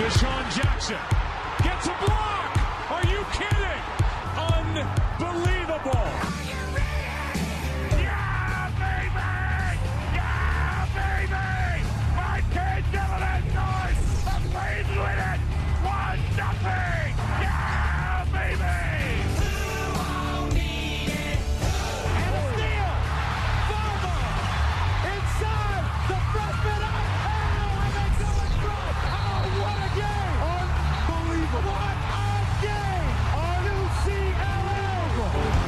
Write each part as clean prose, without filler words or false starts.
Deshaun Jackson gets a block. Are you kidding? Unbelievable. Yeah, baby! Yeah, baby! My kids Illinois have played with it. 1-0. Yeah, baby! Who won't need it? And a steal. Farmer inside the freshman up. Oh, and they go in front. Oh, what a game! Unbelievable! What a game! On UCLA!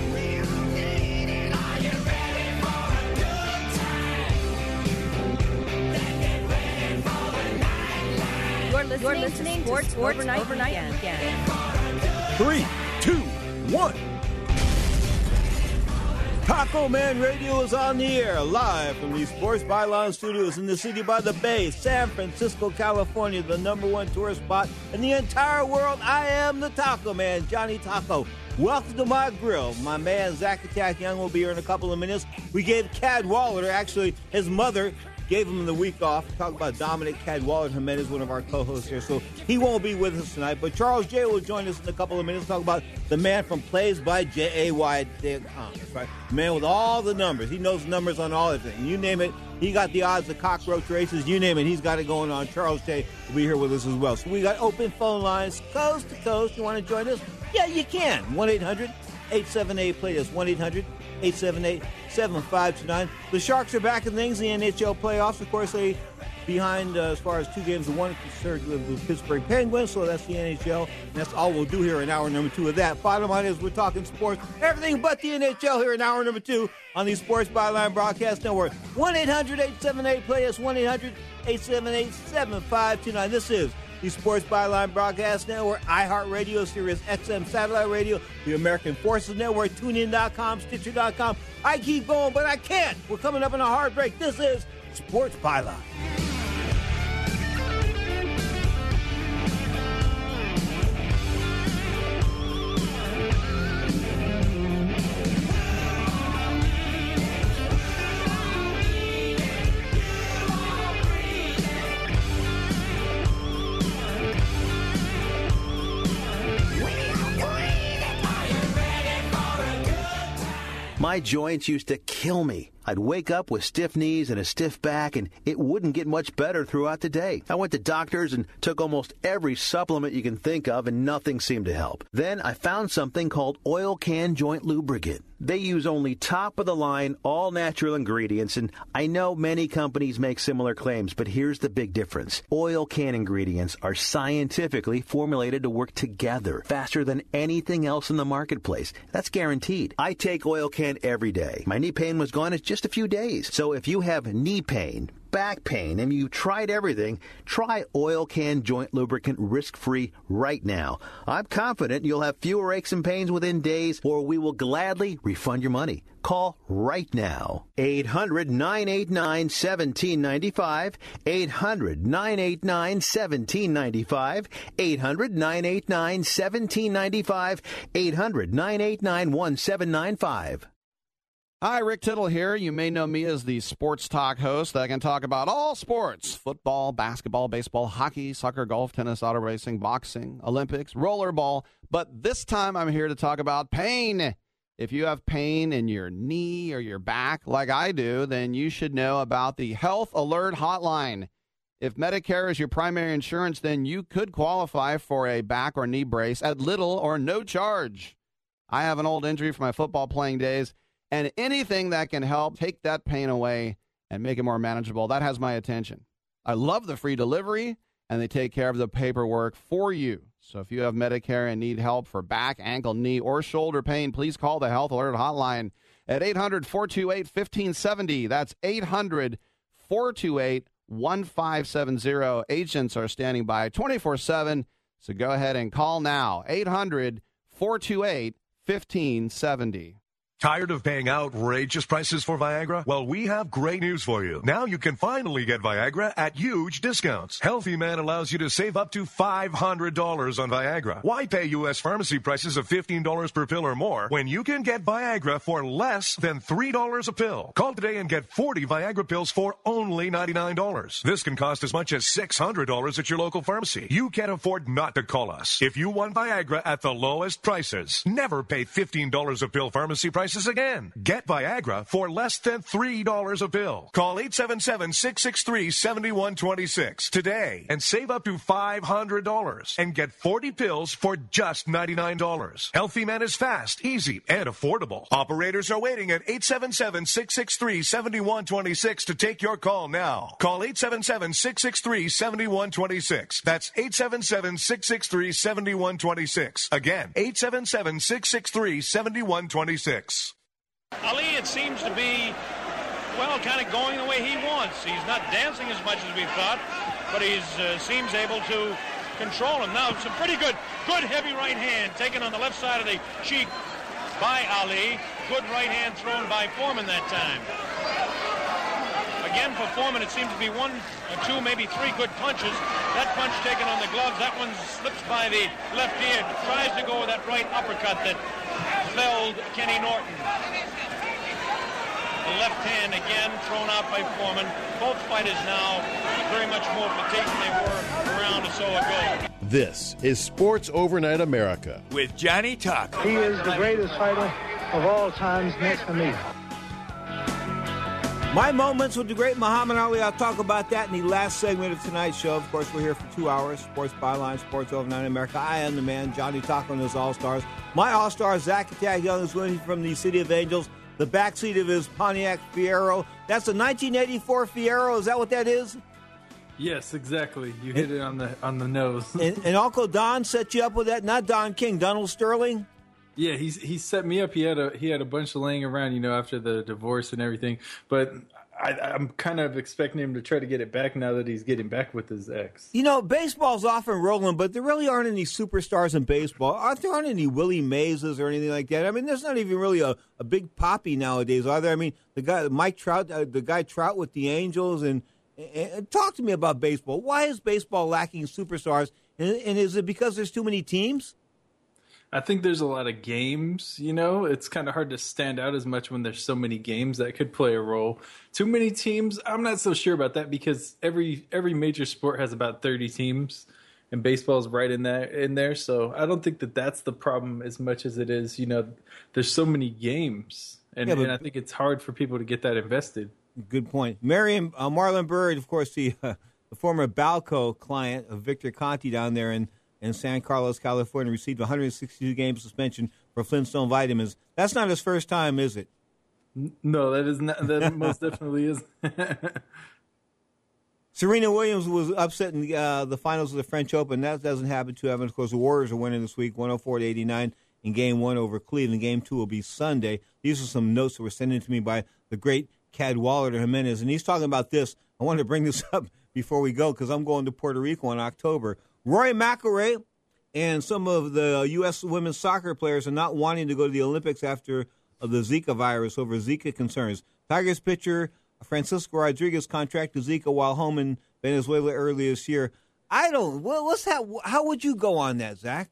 Are you ready for a good time? Then get ready for the nightlife. You're listening to Sports Overnight Weekend. 3, 2, 1. Taco Man Radio is on the air, live from the Sports Byline Studios in the city by the Bay, San Francisco, California, the #1 tourist spot in the entire world. I am the Taco Man, Johnny Taco. Welcome to my grill. My man, Zach Attack Young, will be here in a couple of minutes. We gave Cadwallader, actually, his mother gave him the week off. Talk about Dominic Cadwallader Jimenez, one of our co-hosts here, so he won't be with us tonight. But Charles J. will join us in a couple of minutes. Talk about the man from PlaysByJay.com. That's right. The man with all the numbers. He knows numbers on all of it. You name it, he got the odds of cockroach races. You name it, he's got it going on. Charles J. will be here with us as well. So we got open phone lines, coast to coast. You want to join us? Yeah, you can. 1-800-878-PLAY. That's 1-800-878-7529. The Sharks are back in things. The NHL playoffs, of course, they behind as far as 2 games to 1 concerned with the Pittsburgh Penguins, so that's the NHL. And that's all we'll do here in hour number 2 of that. Bottom line is we're talking sports, everything but the NHL here in hour number 2 on the Sports Byline Broadcast Network. 1-800-878-PLAY. That's 1-800-878-7529. This is the Sports Byline Broadcast Network, iHeartRadio, Sirius XM Satellite Radio, the American Forces Network, TuneIn.com, Stitcher.com. I keep going, but I can't. We're coming up on a hard break. This is Sports Byline. My joints used to kill me. I'd wake up with stiff knees and a stiff back, and it wouldn't get much better throughout the day. I went to doctors and took almost every supplement you can think of, and nothing seemed to help. Then I found something called Oil Can Joint Lubricant. They use only top-of-the-line, all-natural ingredients, and I know many companies make similar claims, but here's the big difference. Oil Can ingredients are scientifically formulated to work together faster than anything else in the marketplace. That's guaranteed. I take Oil Can every day. My knee pain was gone in just a few days. So if you have knee pain, back pain, and you tried everything, try Oil Can Joint Lubricant risk-free right now. I'm confident you'll have fewer aches and pains within days, or we will gladly refund your money. Call right now. 800-989-1795. 800-989-1795. 800-989-1795. 800-989-1795. Hi, Rick Tittle here. You may know me as the sports talk host that can talk about all sports: football, basketball, baseball, hockey, soccer, golf, tennis, auto racing, boxing, Olympics, rollerball. But this time I'm here to talk about pain. If you have pain in your knee or your back like I do, then you should know about the Health Alert Hotline. If Medicare is your primary insurance, then you could qualify for a back or knee brace at little or no charge. I have an old injury from my football playing days, and anything that can help take that pain away and make it more manageable, that has my attention. I love the free delivery, and they take care of the paperwork for you. So if you have Medicare and need help for back, ankle, knee, or shoulder pain, please call the Health Alert Hotline at 800-428-1570. That's 800-428-1570. Agents are standing by 24/7, so go ahead and call now. 800-428-1570. Tired of paying outrageous prices for Viagra? Well, we have great news for you. Now you can finally get Viagra at huge discounts. Healthy Man allows you to save up to $500 on Viagra. Why pay U.S. pharmacy prices of $15 per pill or more when you can get Viagra for less than $3 a pill? Call today and get 40 Viagra pills for only $99. This can cost as much as $600 at your local pharmacy. You can't afford not to call us. If you want Viagra at the lowest prices, never pay $15 a pill pharmacy prices again. Get Viagra for less than $3 a pill. Call 877-663-7126 today and save up to $500 and get 40 pills for just $99. Healthy Man is fast, easy, and affordable. Operators are waiting at 877-663-7126 to take your call now. Call 877-663-7126. That's 877-663-7126. Again, 877-663-7126. Ali, it seems to be, well, kind of going the way he wants. He's not dancing as much as we thought, but he seems able to control him. Now, some pretty good heavy right hand taken on the left side of the cheek by Ali. Good right hand thrown by Foreman that time. Again, for Foreman, it seems to be one or two, maybe three good punches. That punch taken on the gloves, that one slips by the left ear, tries to go with that right uppercut that felled Kenny Norton. The left hand again thrown out by Foreman. Both fighters now very much more fatigued than they were a round or so ago. This is Sports Overnight America With Johnny Tuck. He is the greatest fighter of all times next to me. My moments with the great Muhammad Ali. I'll talk about that in the last segment of tonight's show. Of course, we're here for 2 hours. Sports Byline, Sports Overnight America. I am the man, Johnny Tuck, on his All-Stars. My All-Star, Zach Attack Young, is winning from the City of Angels. The backseat of his Pontiac Fiero. That's a 1984 Fiero. Is that what that is? Yes, exactly. You hit it on the nose. and Uncle Don set you up with that? Not Don King, Donald Sterling? Yeah, he set me up. He had a bunch of laying around, after the divorce and everything. But I'm kind of expecting him to try to get it back now that he's getting back with his ex. Baseball's often rolling, but there really aren't any superstars in baseball. There aren't any Willie Mazes or anything like that. I mean, there's not even really a big Poppy nowadays, are there? I mean, the guy Mike Trout, the guy Trout with the Angels, and talk to me about baseball. Why is baseball lacking superstars? And is it because there's too many teams? I think there's a lot of games, It's kind of hard to stand out as much when there's so many games that could play a role. Too many teams, I'm not so sure about that because every major sport has about 30 teams, and baseball's right in there. So I don't think that's the problem as much as it is, there's so many games, and I think it's hard for people to get that invested. Good point. Marlon Byrd, of course, the former Balco client of Victor Conti down there in San Carlos, California, received a 162-game suspension for Flintstone vitamins. That's not his first time, is it? No, that is not. That most definitely is. Serena Williams was upset in the finals of the French Open. That doesn't happen too often. Of course, the Warriors are winning this week, 104-89 in Game 1 over Cleveland. Game 2 will be Sunday. These are some notes that were sent in to me by the great Cadwallader Jimenez, and he's talking about this. I wanted to bring this up before we go because I'm going to Puerto Rico in October. Rory McIlroy and some of the U.S. women's soccer players are not wanting to go to the Olympics after the Zika virus over Zika concerns. Tigers pitcher Francisco Rodriguez contracted Zika while home in Venezuela earlier this year. How would you go on that, Zach?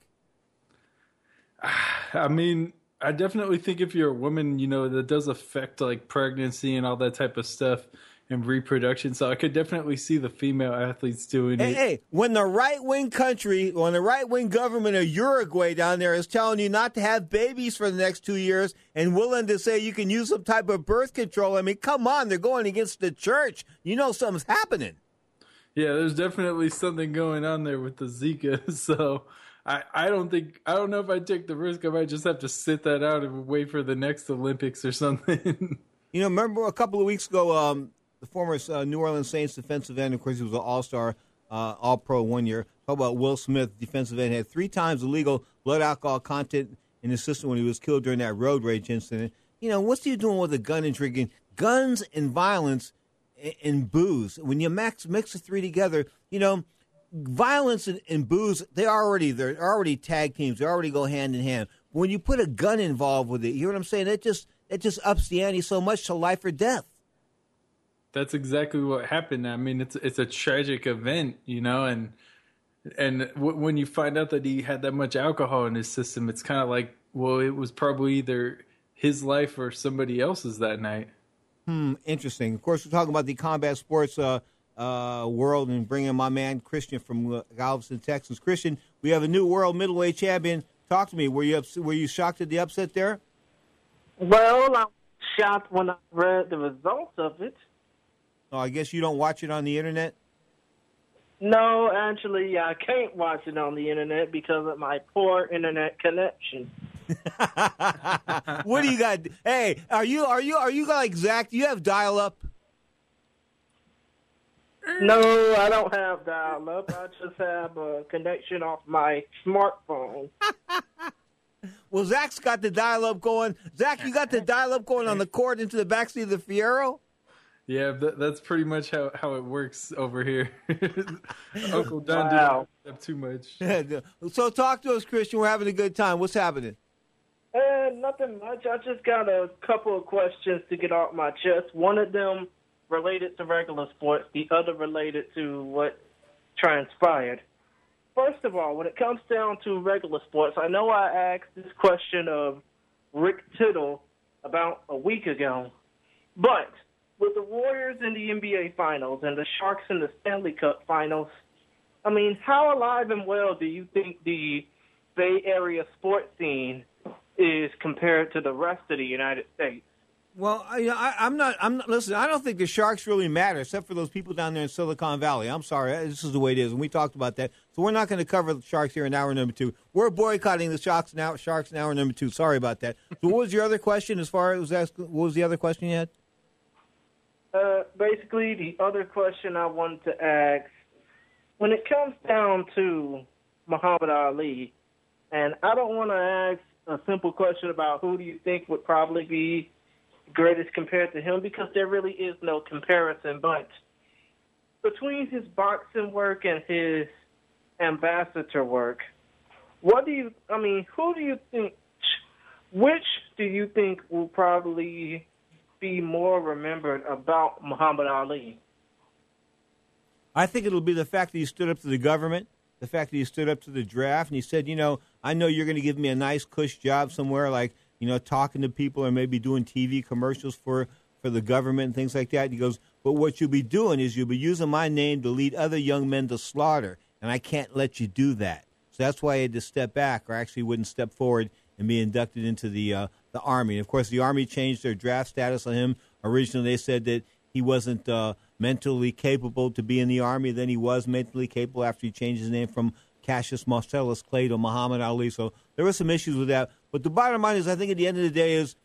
I mean, I definitely think if you're a woman, that does affect like pregnancy and all that type of stuff. And reproduction, so I could definitely see the female athletes doing it. Hey, when the right-wing government of Uruguay down there is telling you not to have babies for the next 2 years and willing to say you can use some type of birth control, I mean, come on, they're going against the church. Something's happening. Yeah, there's definitely something going on there with the Zika, so I don't know if I'd take the risk. I might just have to sit that out and wait for the next Olympics or something. Remember a couple of weeks ago, the former New Orleans Saints defensive end, of course, he was an all-star, all-pro 1 year. Talk about Will Smith, defensive end, had 3 times illegal blood alcohol content in his system when he was killed during that road rage incident. What's he doing with a gun and drinking? Guns and violence and booze. When you mix the three together, violence and booze, they're already tag teams. They already go hand in hand. But when you put a gun involved with it, you know what I'm saying? It just ups the ante so much to life or death. That's exactly what happened. I mean, it's a tragic event, you know, and when you find out that he had that much alcohol in his system, it's kind of like, well, it was probably either his life or somebody else's that night. Interesting. Of course, we're talking about the combat sports world and bringing my man Christian from Galveston, Texas. Christian, we have a new world middleweight champion. Talk to me. Were you shocked at the upset there? Well, I was shocked when I read the results of it. Oh, I guess you don't watch it on the internet? No, actually, I can't watch it on the internet because of my poor internet connection. What do you got? Hey, are you like Zach? Do you have dial-up? No, I don't have dial-up. I just have a connection off my smartphone. Well, Zach's got the dial-up going. Zach, you got the dial-up going on the cord into the backseat of the Fiero? Yeah, that's pretty much how it works over here. Uncle Don didn't have too much. So talk to us, Christian. We're having a good time. What's happening? Nothing much. I just got a couple of questions to get off my chest. One of them related to regular sports, the other related to what transpired. First of all, when it comes down to regular sports, I know I asked this question of Rick Tittle about a week ago, but with the Warriors in the NBA Finals and the Sharks in the Stanley Cup Finals, I mean, how alive and well do you think the Bay Area sports scene is compared to the rest of the United States? Well, I'm not. Listen, I don't think the Sharks really matter, except for those people down there in Silicon Valley. I'm sorry, this is the way it is, and we talked about that. So we're not going to cover the Sharks here in hour number 2. We're boycotting the Sharks in hour number 2. Sorry about that. So what was your other question? What was the other question you had? Basically, the other question I wanted to ask, when it comes down to Muhammad Ali, and I don't want to ask a simple question about who do you think would probably be greatest compared to him, because there really is no comparison, but between his boxing work and his ambassador work, who do you think, which do you think will probably be more remembered about Muhammad Ali? I think it'll be the fact that he stood up to the government, the fact that he stood up to the draft, and he said, I know you're going to give me a nice cush job somewhere, like, talking to people or maybe doing TV commercials for the government and things like that. He goes, but what you'll be doing is you'll be using my name to lead other young men to slaughter, and I can't let you do that. So that's why I had to step back, or actually wouldn't step forward and be inducted into the Army. And, of course, the Army changed their draft status on him. Originally, they said that he wasn't mentally capable to be in the Army. Then he was mentally capable after he changed his name from Cassius Marcellus Clay to Muhammad Ali. So there were some issues with that. But the bottom line is, I think at the end of the day is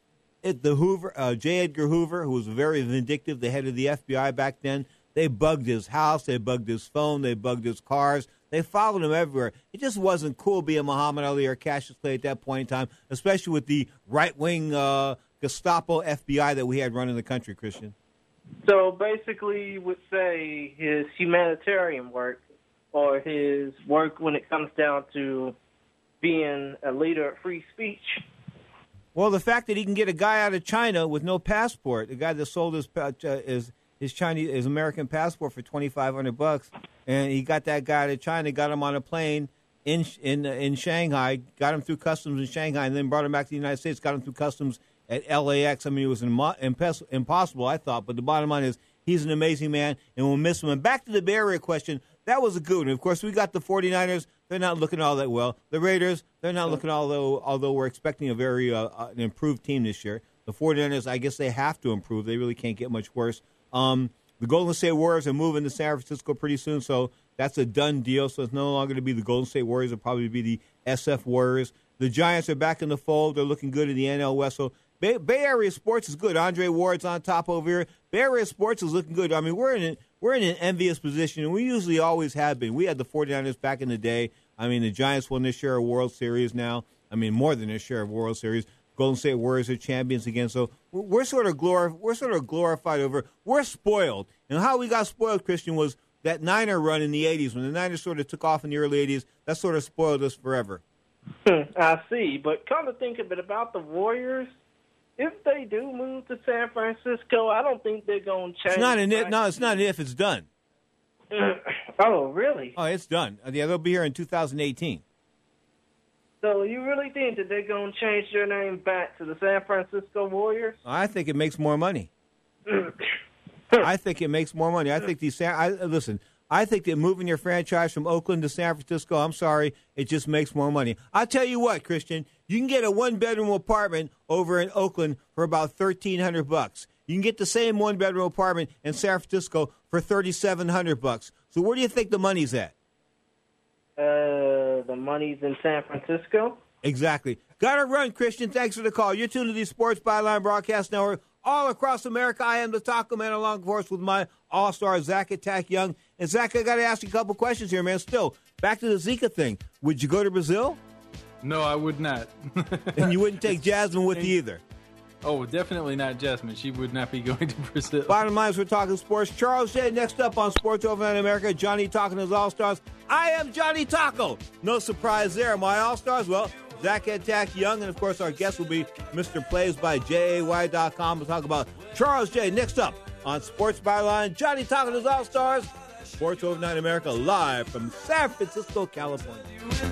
J. Edgar Hoover, who was very vindictive, the head of the FBI back then, they bugged his house, they bugged his phone, they bugged his cars. They followed him everywhere. It just wasn't cool being Muhammad Ali or Cassius Clay at that point in time, especially with the right-wing Gestapo FBI that we had running the country, Christian. So basically you would say his humanitarian work or his work when it comes down to being a leader of free speech. Well, the fact that he can get a guy out of China with no passport, a guy that sold his American passport for $2,500, and he got that guy out of China, got him on a plane in Shanghai, got him through customs in Shanghai, and then brought him back to the United States, got him through customs at LAX. I mean, it was impossible, I thought, but the bottom line is he's an amazing man, and we'll miss him. And back to the Bay Area question, that was a good one. Of course, we got the 49ers. They're not looking all that well. The Raiders, they're not looking although we're expecting a very an improved team this year. The 49ers, I guess they have to improve. They really can't get much worse. The Golden State Warriors are moving to San Francisco pretty soon, so that's a done deal. So it's no longer going to be the Golden State Warriors. It'll probably be the SF Warriors. The Giants are back in the fold. They're looking good in the NL West. So Bay Area sports is good. Andre Ward's on top over here. Bay Area sports is looking good. I mean, we're in an envious position, and we usually always have been. We had the 49ers back in the day. I mean, the Giants won their share of World Series now. I mean, more than their share of World Series. Golden State Warriors are champions again. So we're sort of glorified over. We're spoiled. And how we got spoiled, Christian, was that Niner run in the 80s. When the Niners sort of took off in the early 80s, that sort of spoiled us forever. I see. But come to think of it, about the Warriors, if they do move to San Francisco, I don't think they're going to change. It's not an if. No, it's not an if. It's done. Oh, really? Oh, it's done. Yeah, they'll be here in 2018. So you really think that they're going to change their name back to the San Francisco Warriors? I think it makes more money. I think it makes more money. I think listen, I think that moving your franchise from Oakland to San Francisco, I'm sorry, it just makes more money. I'll tell you what, Christian, you can get a one-bedroom apartment over in Oakland for about $1,300. You can get the same one-bedroom apartment in San Francisco for $3,700. So where do you think the money's at? The money's in San Francisco? Exactly. Got to run, Christian. Thanks for the call. You're tuned to the Sports Byline Broadcast Network. All across America, I am the Taco Man, along, of course, with my all-star, Zach Attack Young. And, Zach, I got to ask you a couple questions here, man. Still, back to the Zika thing. Would you go to Brazil? No, I would not. And you wouldn't take Jasmine with you either? Oh, definitely not Jasmine. She would not be going to Brazil. Bottom line is we're talking sports. Charles J. next up on Sports Overnight America. Johnny talking his all-stars. I am Johnny Taco. No surprise there. My all-stars, well, Zach Attack Young, and, of course, our guest will be Mr. Plays by JAY.com. We'll talk about Charles J. next up on Sports Byline. Johnny talking his all-stars. Sports Overnight America live from San Francisco, California.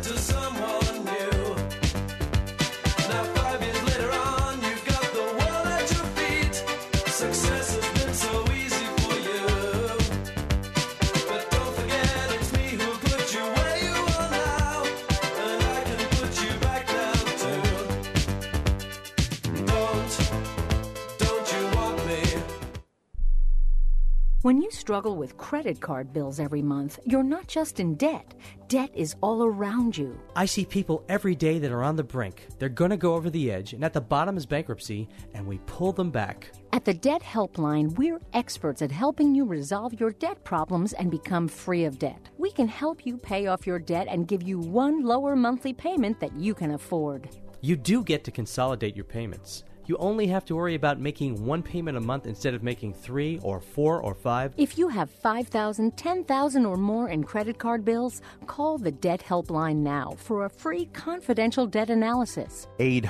When you struggle with credit card bills every month, you're not just in debt. Debt is all around you. I see people every day that are on the brink. They're going to go over the edge, and at the bottom is bankruptcy, and we pull them back. At the Debt Helpline, we're experts at helping you resolve your debt problems and become free of debt. We can help you pay off your debt and give you one lower monthly payment that you can afford. You do get to consolidate your payments. You only have to worry about making one payment a month instead of making 3 or 4 or 5. If you have $5,000, $10,000 or more in credit card bills, call the Debt Helpline now for a free confidential debt analysis.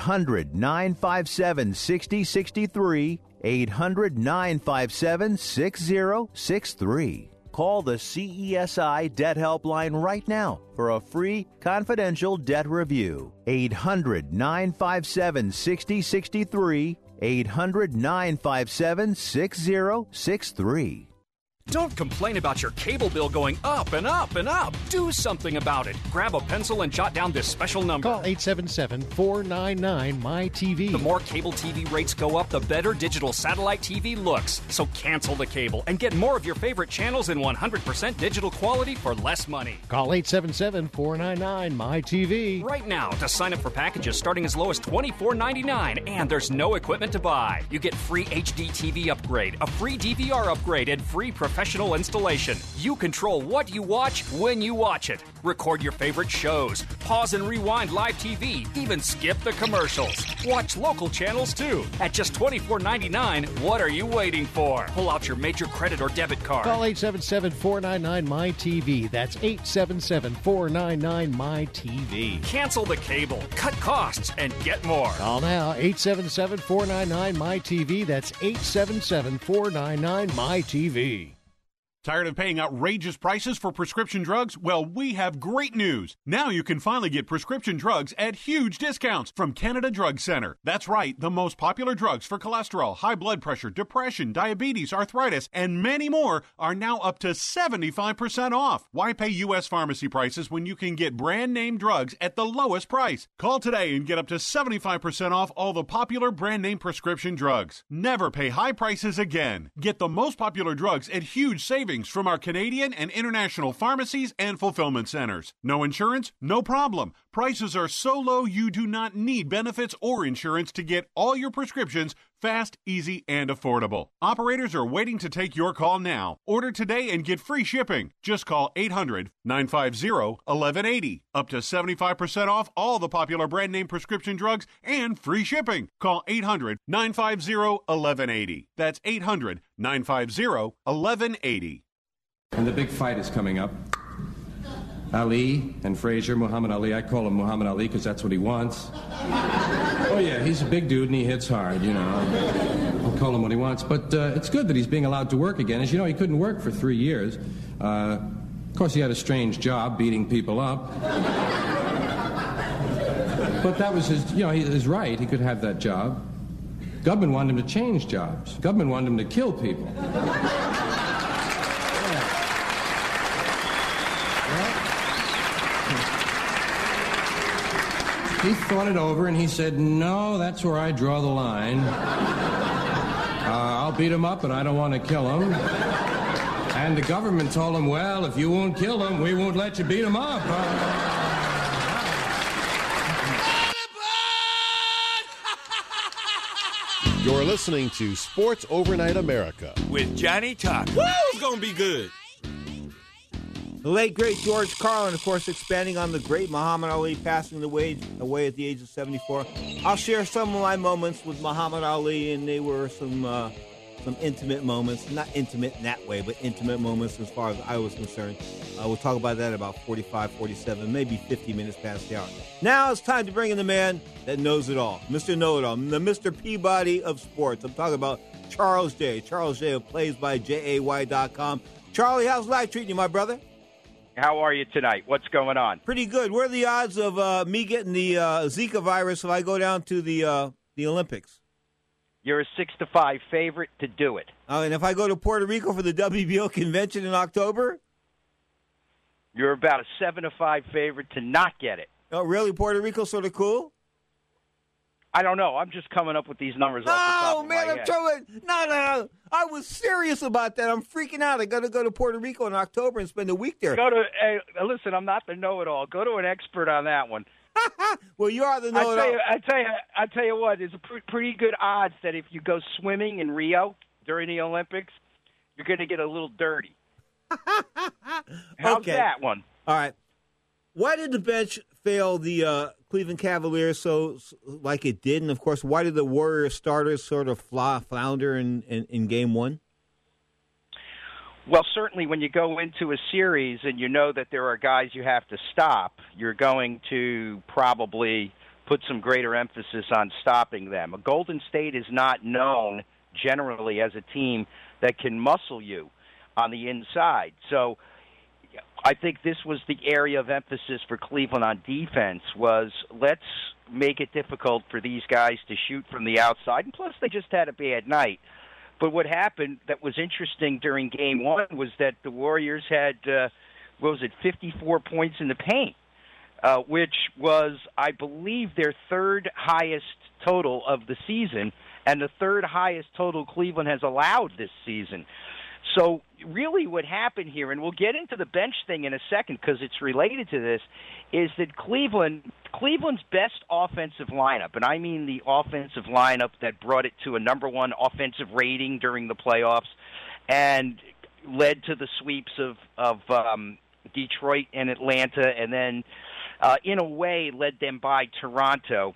800-957-6063. 800-957-6063. Call the CESI Debt Helpline right now for a free confidential debt review. 800-957-6063. 800-957-6063. Don't complain about your cable bill going up and up and up. Do something about it. Grab a pencil and jot down this special number. Call 877-499-MY-TV. The more cable TV rates go up, the better digital satellite TV looks. So cancel the cable and get more of your favorite channels in 100% digital quality for less money. Call 877-499-MY-TV. Right now to sign up for packages starting as low as $24.99, and there's no equipment to buy. You get free HD TV upgrade, a free DVR upgrade, and free professional installation. You control what you watch when you watch it. Record your favorite shows. Pause and rewind live TV. Even skip the commercials. Watch local channels too. At just $24.99, what are you waiting for? Pull out your major credit or debit card. Call 877-499-MY-TV. That's 877-499-MY-TV. Cancel the cable, cut costs, and get more. Call now, 877-499-MY-TV. That's 877-499-MY-TV. Tired of paying outrageous prices for prescription drugs? Well, we have great news. Now you can finally get prescription drugs at huge discounts from Canada Drug Center. That's right, the most popular drugs for cholesterol, high blood pressure, depression, diabetes, arthritis, and many more are now up to 75% off. Why pay U.S. pharmacy prices when you can get brand name drugs at the lowest price? Call today and get up to 75% off all the popular brand name prescription drugs. Never pay high prices again. Get the most popular drugs at huge savings from our Canadian and international pharmacies and fulfillment centers. No insurance? No problem. Prices are so low you do not need benefits or insurance to get all your prescriptions fast, easy, and affordable. Operators are waiting to take your call now. Order today and get free shipping. Just call 800-950-1180. Up to 75% off all the popular brand name prescription drugs and free shipping. Call 800-950-1180. That's 800-950-1180. And the big fight is coming up. Ali and Frazier, Muhammad Ali. I call him Muhammad Ali because that's what he wants. Oh, yeah, he's a big dude and he hits hard, you know. I'll call him what he wants. But it's good that he's being allowed to work again. As you know, he couldn't work for 3 years. Of course, he had a strange job beating people up. But that was his right. He could have that job. Government wanted him to change jobs. Government wanted him to kill people. He thought it over, and he said, no, that's where I draw the line. I'll beat him up, but I don't want to kill him. And the government told him, well, if you won't kill him, we won't let you beat him up. You're listening to Sports Overnight America with Johnny Tucker. Woo! It's going to be good. The late, great George Carlin, of course, expanding on the great Muhammad Ali, passing away at the age of 74. I'll share some of my moments with Muhammad Ali, and they were some intimate moments. Not intimate in that way, but intimate moments as far as I was concerned. We'll talk about that about 45, 47, maybe 50 minutes past the hour. Now it's time to bring in the man that knows it all, Mr. Know-It-All, the Mr. Peabody of sports. I'm talking about Charles J. Charles J. of PlaysByJay.com. Charlie, how's life treating you, my brother? How are you tonight? What's going on? Pretty good. What are the odds of me getting the Zika virus if I go down to the Olympics? You're a 6-5 favorite to do it. And if I go to Puerto Rico for the WBO convention in October? You're about a 7-5 favorite to not get it. Oh, really? Puerto Rico's sort of cool? I don't know. I'm just coming up with these numbers off the top of my head. No. I was serious about that. I'm freaking out. I got to go to Puerto Rico in October and spend a week there. Listen, I'm not the know-it-all. Go to an expert on that one. Well, you are the know-it-all. I tell you what. There's a pretty good odds that if you go swimming in Rio during the Olympics, you're going to get a little dirty. How's that one? All right. Why did the bench fail the Cleveland Cavaliers so like it did? And, of course, why did the Warriors starters sort of flounder in Game 1? Well, certainly when you go into a series and you know that there are guys you have to stop, you're going to probably put some greater emphasis on stopping them. Golden State is not known generally as a team that can muscle you on the inside. So I think this was the area of emphasis for Cleveland on defense was let's make it difficult for these guys to shoot from the outside. And plus, they just had a bad night. But what happened that was interesting during Game 1 was that the Warriors had, 54 points in the paint, which was, I believe, their third highest total of the season and the third highest total Cleveland has allowed this season. So really what happened here, and we'll get into the bench thing in a second because it's related to this, is that Cleveland's best offensive lineup, and I mean the offensive lineup that brought it to a number one offensive rating during the playoffs and led to the sweeps of Detroit and Atlanta and then in a way led them by Toronto,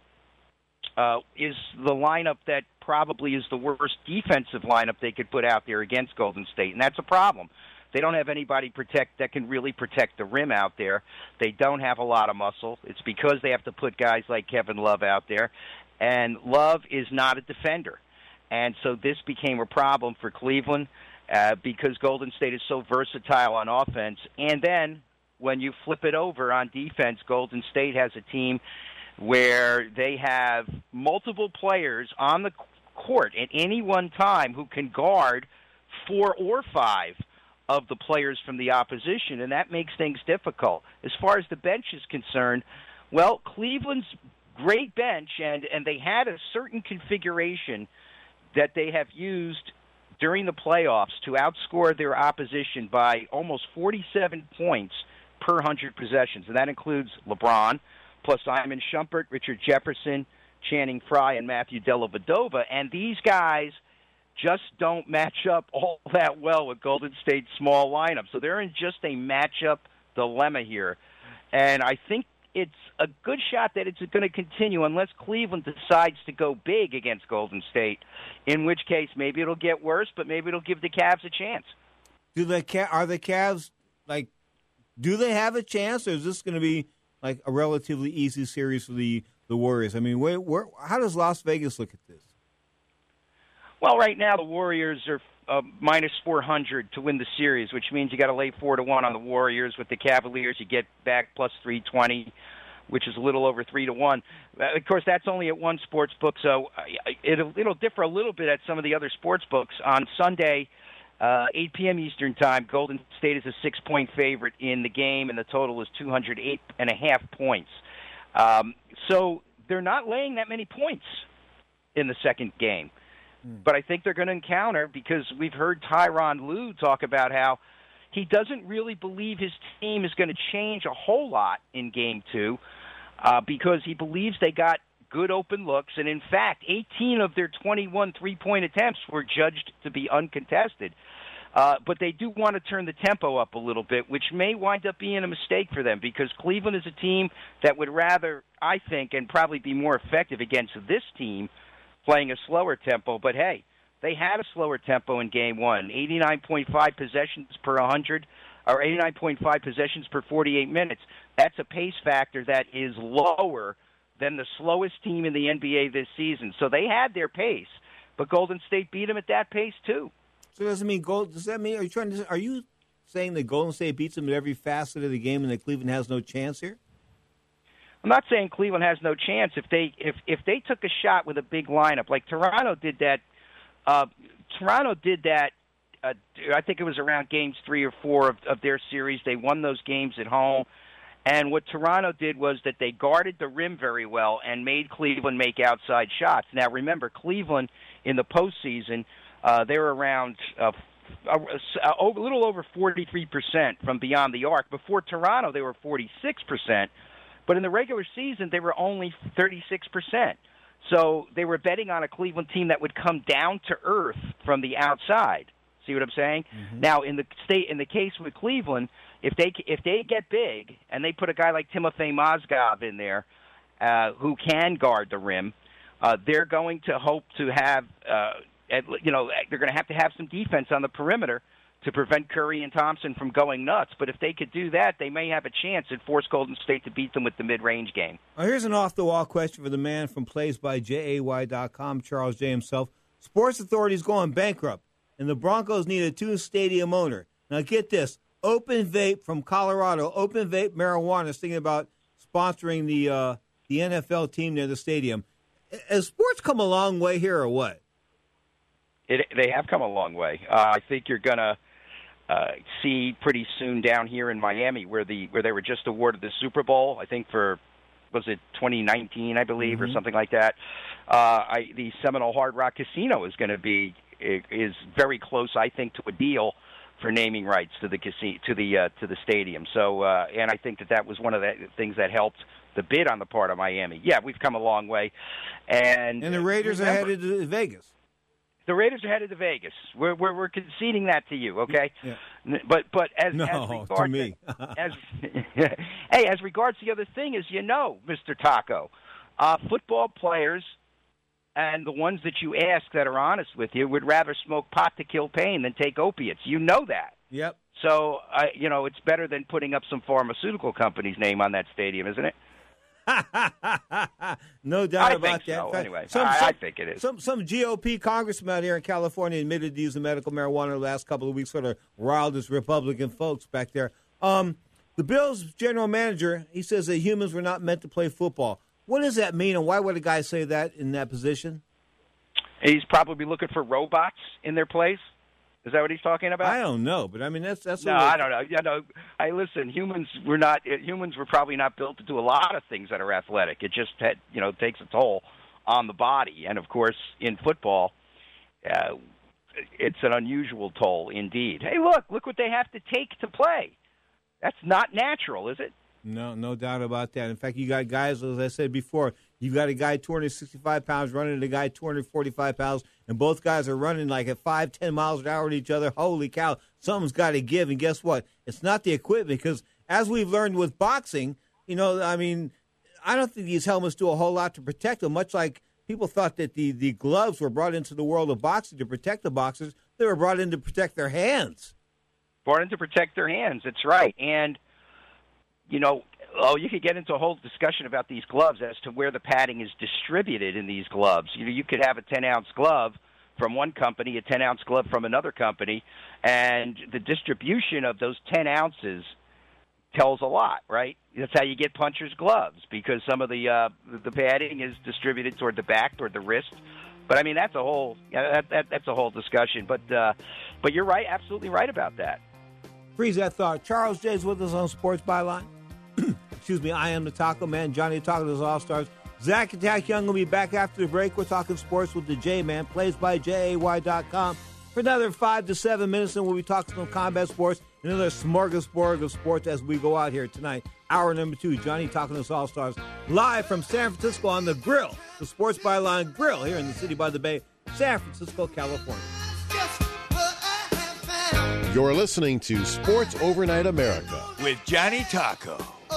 is the lineup that probably is the worst defensive lineup they could put out there against Golden State, and that's a problem. They don't have anybody that can really protect the rim out there. They don't have a lot of muscle. It's because they have to put guys like Kevin Love out there, and Love is not a defender. And so this became a problem for Cleveland because Golden State is so versatile on offense. And then when you flip it over on defense, Golden State has a team where they have multiple players on the court at any one time who can guard 4 or 5 of the players from the opposition, and that makes things difficult. As far as the bench is concerned, well, Cleveland's great bench, and they had a certain configuration that they have used during the playoffs to outscore their opposition by almost 47 points per 100 possessions, and that includes LeBron, plus Iman Shumpert, Richard Jefferson, Channing Frye, and Matthew Dellavedova, and these guys just don't match up all that well with Golden State's small lineup. So they're in just a matchup dilemma here. And I think it's a good shot that it's going to continue unless Cleveland decides to go big against Golden State, in which case maybe it'll get worse, but maybe it'll give the Cavs a chance. Are the Cavs, like, do they have a chance, or is this going to be like a relatively easy series for the Warriors? I mean, how does Las Vegas look at this? Well, right now the Warriors are minus 400 to win the series, which means you got to lay 4-1 on the Warriors. With the Cavaliers, you get back plus 320, which is a little over 3-1. Of course, that's only at one sports book, so it'll differ a little bit at some of the other sports books. On Sunday, 8 p.m. Eastern Time, Golden State is a 6-point favorite in the game, and the total is 208.5 points. So they're not laying that many points in the second game. But I think they're going to encounter, because we've heard Tyronn Lue talk about how he doesn't really believe his team is going to change a whole lot in Game 2 because he believes they got good open looks. And, in fact, 18 of their 21 three-point attempts were judged to be uncontested. But they do want to turn the tempo up a little bit, which may wind up being a mistake for them, because Cleveland is a team that would rather, I think, and probably be more effective against this team playing a slower tempo. But, hey, they had a slower tempo in Game 1, 89.5 possessions per 100, or 89.5 possessions per 48 minutes. That's a pace factor that is lower than the slowest team in the NBA this season. So they had their pace, but Golden State beat them at that pace too. So does that mean are you saying that Golden State beats them at every facet of the game and that Cleveland has no chance here? I'm not saying Cleveland has no chance. If they took a shot with a big lineup, like Toronto did that. I think it was around games 3 or 4 of their series. They won those games at home. And what Toronto did was that they guarded the rim very well and made Cleveland make outside shots. Now, remember, Cleveland in the postseason, they were around a little over 43% from beyond the arc. Before Toronto, they were 46%. But in the regular season, they were only 36%. So they were betting on a Cleveland team that would come down to earth from the outside. See what I'm saying? Mm-hmm. Now, in the case with Cleveland, if they get big and they put a guy like Timofey Mozgov in there who can guard the rim, they're going to hope to have they're going to have some defense on the perimeter to prevent Curry and Thompson from going nuts. But if they could do that, they may have a chance and force Golden State to beat them with the mid-range game. Well, here's an off-the-wall question for the man from PlaysByJay.com, Charles J. himself. Sports authorities going bankrupt, and the Broncos need a 2-stadium owner. Now get this, Open Vape from Colorado, Open Vape Marijuana is thinking about sponsoring the NFL team near the stadium. Has sports come a long way here or what? They have come a long way. I think you're going to see pretty soon down here in Miami where they were just awarded the Super Bowl, I think was it 2019, I believe, or something like that. The Seminole Hard Rock Casino is very close, I think, to a deal for naming rights to the stadium. So, and I think that was one of the things that helped the bid on the part of Miami. Yeah, we've come a long way, and the Raiders are headed to Vegas. The Raiders are headed to Vegas. We're conceding that to you, okay? Yeah. But as regards to me, as regards to the other thing is, Mr. Taco, football players and the ones that you ask that are honest with you would rather smoke pot to kill pain than take opiates. You know that. Yep. So it's better than putting up some pharmaceutical company's name on that stadium, isn't it? No doubt about that. So. Fact, anyway, I think it is. Some GOP congressman out here in California admitted to using medical marijuana the last couple of weeks, sort of riled his Republican folks back there. The Bills' general manager, he says that humans were not meant to play football. What does that mean, and why would a guy say that in that position? He's probably looking for robots in their place. Is that what he's talking about? I don't know, but I mean that's. No, I don't know. Listen. Humans were probably not built to do a lot of things that are athletic. It just takes a toll on the body, and of course, in football, it's an unusual toll indeed. Hey, look what they have to take to play. That's not natural, is it? No doubt about that. In fact, you got guys, as I said before, you've got a guy 265 pounds running and a guy 245 pounds, and both guys are running like at 5-10 miles an hour to each other. Holy cow, something's got to give. And guess what? It's not the equipment, because as we've learned with boxing, I don't think these helmets do a whole lot to protect them, much like people thought that the gloves were brought into the world of boxing to protect the boxers. They were brought in to protect their hands. Brought in to protect their hands, that's right. And you could get into a whole discussion about these gloves as to where the padding is distributed in these gloves. You could have a 10-ounce glove from one company, a 10-ounce glove from another company, and the distribution of those 10 ounces tells a lot, right? That's how you get puncher's gloves, because some of the padding is distributed toward the back, toward the wrist. But I mean, that's a whole discussion. But you're right, absolutely right about that. Freeze that thought. Charles J's with us on Sports Byline. Excuse me, I am the Taco Man. Johnny Taco does All-Stars. Zach Attack Young will be back after the break. We're talking sports with the J-Man, playsbyjay.com, for another 5 to 7 minutes, and we'll be talking some combat sports, another smorgasbord of sports as we go out here tonight. Hour number 2, Johnny Talking to All-Stars, live from San Francisco on the Grill, the Sports Byline Grill here in the City by the Bay, San Francisco, California. You're listening to Sports Overnight America with Johnny Taco.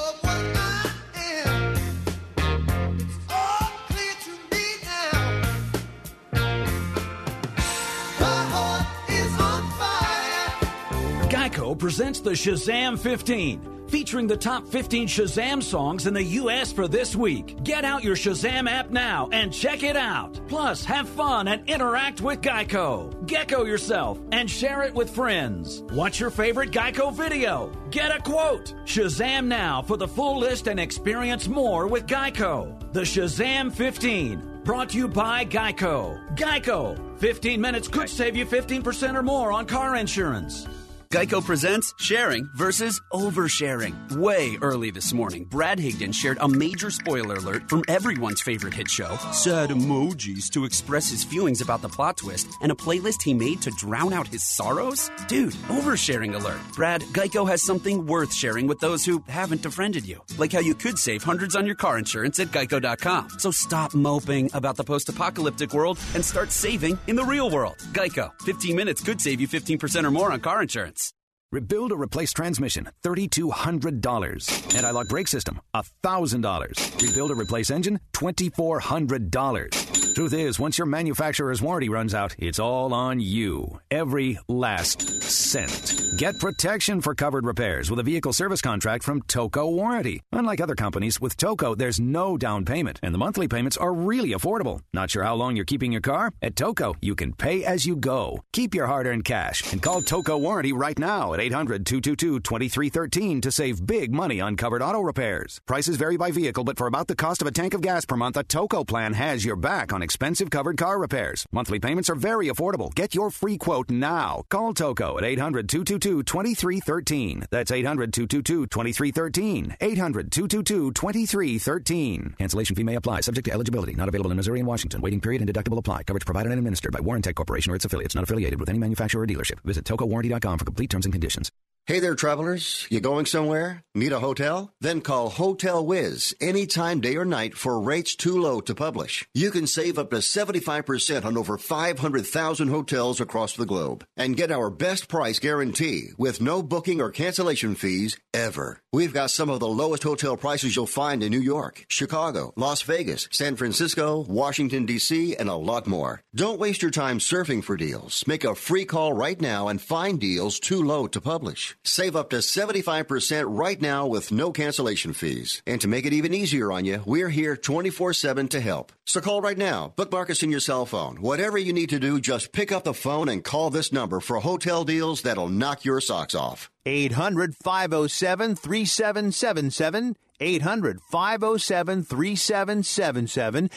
Geico presents the Shazam 15, featuring the top 15 Shazam songs in the U.S. for this week. Get out your Shazam app now and check it out. Plus, have fun and interact with Geico. Gecko yourself and share it with friends. Watch your favorite Geico video. Get a quote. Shazam now for the full list and experience more with Geico. The Shazam 15, brought to you by Geico. Geico, 15 minutes could save you 15% or more on car insurance. Geico presents sharing versus oversharing. Way early this morning, Brad Higdon shared a major spoiler alert from everyone's favorite hit show, sad emojis to express his feelings about the plot twist, and a playlist he made to drown out his sorrows? Dude, oversharing alert. Brad, Geico has something worth sharing with those who haven't befriended you, like how you could save hundreds on your car insurance at Geico.com. So stop moping about the post-apocalyptic world and start saving in the real world. Geico, 15 minutes could save you 15% or more on car insurance. Rebuild or replace transmission, $3,200. Anti-lock brake system, $1,000. Rebuild or replace engine, $2,400. Truth is, once your manufacturer's warranty runs out, it's all on you. Every last cent. Get protection for covered repairs with a vehicle service contract from Toco Warranty. Unlike other companies, with Toco, there's no down payment, and the monthly payments are really affordable. Not sure how long you're keeping your car? At Toco, you can pay as you go. Keep your hard-earned cash and call Toco Warranty right now at 800-222-2313 to save big money on covered auto repairs. Prices vary by vehicle, but for about the cost of a tank of gas per month, a Toco plan has your back on expensive covered car repairs. Monthly payments are very affordable. Get your free quote now. Call Toco at 800-222-2313. That's 800-222-2313. 800-222-2313. Cancellation fee may apply, subject to eligibility. Not available in Missouri and Washington. Waiting period and deductible apply. Coverage provided and administered by Warrantech Corporation or its affiliates. Not affiliated with any manufacturer or dealership. Visit TocoWarranty.com for complete terms and conditions. Hey there, travelers. You going somewhere? Need a hotel? Then call Hotel Wiz anytime, day or night, for rates too low to publish. You can save up to 75% on over 500,000 hotels across the globe and get our best price guarantee with no booking or cancellation fees ever. We've got some of the lowest hotel prices you'll find in New York, Chicago, Las Vegas, San Francisco, Washington, D.C., and a lot more. Don't waste your time surfing for deals. Make a free call right now and find deals too low to publish. Save up to 75% right now with no cancellation fees. And to make it even easier on you, we're here 24/7 to help. So call right now. Bookmark us in your cell phone. Whatever you need to do, just pick up the phone and call this number for hotel deals that'll knock your socks off. 800-507-3777. 800-507-3777.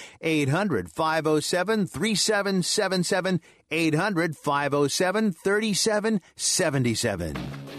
800-507-3777. 800-507-3777.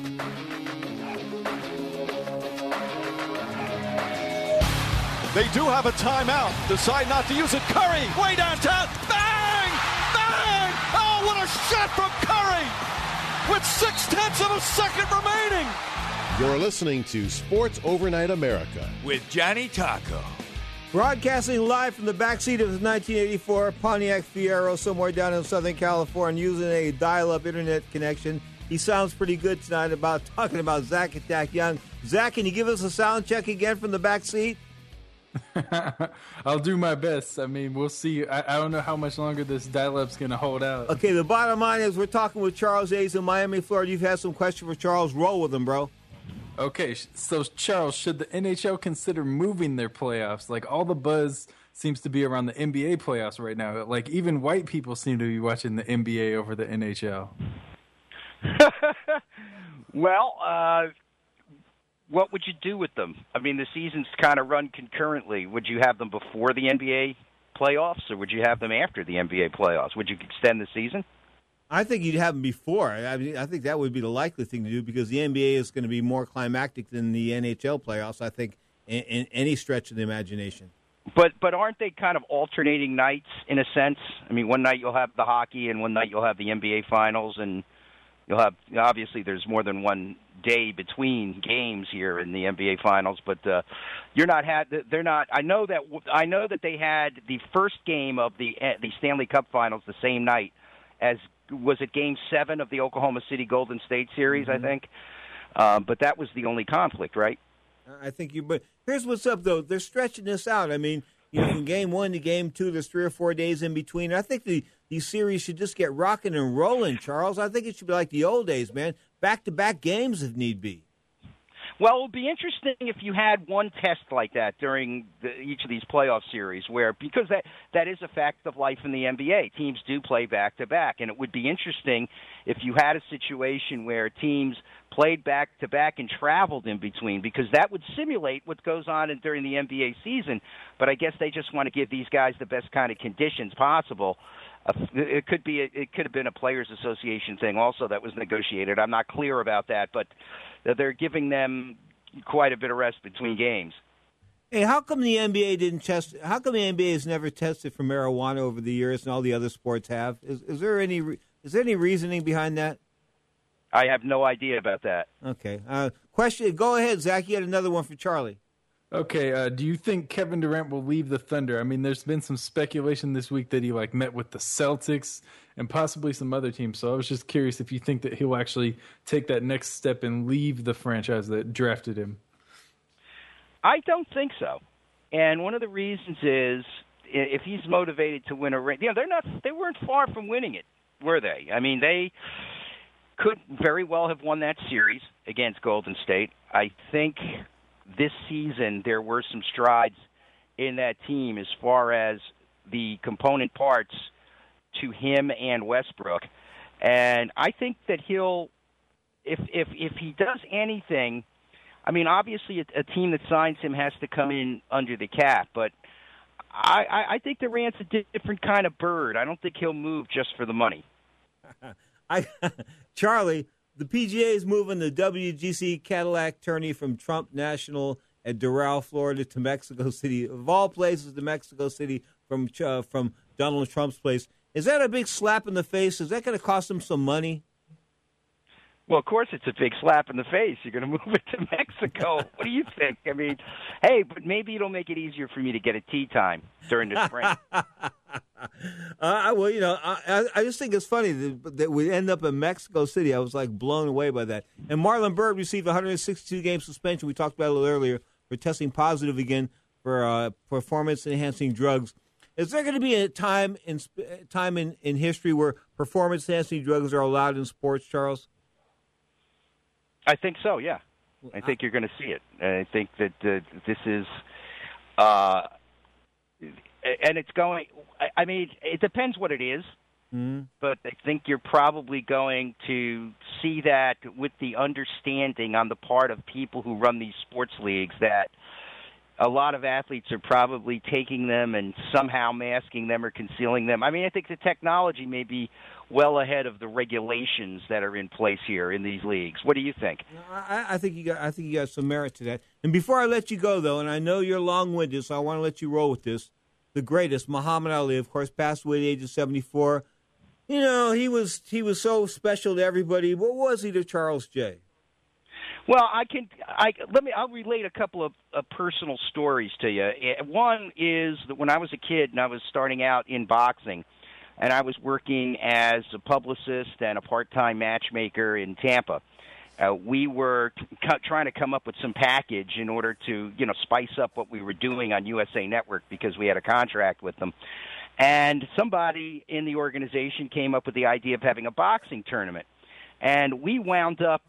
They do have a timeout. Decide not to use it. Curry, way downtown. Bang! Bang! Oh, what a shot from Curry! With 0.6 of a second remaining. You're listening to Sports Overnight America with Johnny Taco. Broadcasting live from the backseat of the 1984 Pontiac Fiero somewhere down in Southern California using a dial-up internet connection. He sounds pretty good tonight talking about Zach Attack Young. Zach, can you give us a sound check again from the backseat? I'll do my best. I mean, we'll see. I don't know how much longer this dial-up's going to hold out. Okay, the bottom line is we're talking with Charles Hayes in Miami, Florida. You've had some questions for Charles. Roll with him, bro. Okay, so Charles, should the NHL consider moving their playoffs? Like, all the buzz seems to be around the NBA playoffs right now. Like, even white people seem to be watching the NBA over the NHL. Well, what would you do with them? I mean, the seasons kind of run concurrently. Would you have them before the NBA playoffs, or would you have them after the NBA playoffs? Would you extend the season? I think you'd have them before. I mean, I think that would be the likely thing to do because the NBA is going to be more climactic than the NHL playoffs, I think, in any stretch of the imagination. But aren't they kind of alternating nights in a sense? I mean, one night you'll have the hockey and one night you'll have the NBA finals, and you'll have, obviously there's more than one day between games here in the NBA finals, but they're not. I know that they had the first game of the Stanley Cup finals the same night as was it Game 7 of the Oklahoma City Golden State series, I think. But that was the only conflict, right? I think but here's what's up, though. They're stretching this out. I mean, from Game 1 to Game 2, there's 3 or 4 days in between. I think these series should just get rocking and rolling, Charles. I think it should be like the old days, man. Back-to-back games if need be. Well, it would be interesting if you had one test like that during each of these playoff series because that is a fact of life in the NBA. Teams do play back-to-back, and it would be interesting if you had a situation where teams played back-to-back and traveled in between, because that would simulate what goes on during the NBA season. But I guess they just want to give these guys the best kind of conditions possible. It could have been a Players Association thing also that was negotiated. I'm not clear about that, but they're giving them quite a bit of rest between games. Hey, how come the NBA didn't test? How come the NBA has never tested for marijuana over the years, and all the other sports have? Is there any reasoning behind that? I have no idea about that. Okay. Question. Go ahead, Zach. You had another one for Charlie. Okay, do you think Kevin Durant will leave the Thunder? I mean, there's been some speculation this week that he met with the Celtics and possibly some other teams. So I was just curious if you think that he'll actually take that next step and leave the franchise that drafted him. I don't think so. And one of the reasons is if he's motivated to win a ring, they weren't far from winning it, were they? I mean, they could very well have won that series against Golden State. I think this season there were some strides in that team as far as the component parts to him and Westbrook. And I think that he'll, if he does anything, I mean, obviously a team that signs him has to come in under the cap, but I think Durant's a different kind of bird. I don't think he'll move just for the money. Charlie, the PGA is moving the WGC Cadillac tourney from Trump National at Doral, Florida, to Mexico City. Of all places, to Mexico City from Donald Trump's place. Is that a big slap in the face? Is that going to cost him some money? Well, of course it's a big slap in the face. You're going to move it to Mexico. What do you think? I mean, hey, but maybe it'll make it easier for me to get a tee time during the spring. I just think it's funny that we end up in Mexico City. I was blown away by that. And Marlon Byrd received a 162-game suspension. We talked about it a little earlier for testing positive again for performance-enhancing drugs. Is there going to be a time in history where performance-enhancing drugs are allowed in sports, Charles? I think so, yeah. I think you're going to see it. I think that this is and it's going – I mean, it depends what it is, but I think you're probably going to see that with the understanding on the part of people who run these sports leagues that a lot of athletes are probably taking them and somehow masking them or concealing them. I mean, I think the technology may be well ahead of the regulations that are in place here in these leagues. What do you think? I think you got some merit to that. And before I let you go, though, and I know you're long-winded, so I want to let you roll with this. The greatest, Muhammad Ali, of course, passed away at the age of 74. You know, he was so special to everybody. What was he to Charles J.? Well, I'll relate a couple of personal stories to you. One is that when I was a kid and I was starting out in boxing, and I was working as a publicist and a part-time matchmaker in Tampa. We were trying to come up with some package in order to, spice up what we were doing on USA Network because we had a contract with them. And somebody in the organization came up with the idea of having a boxing tournament. And we wound up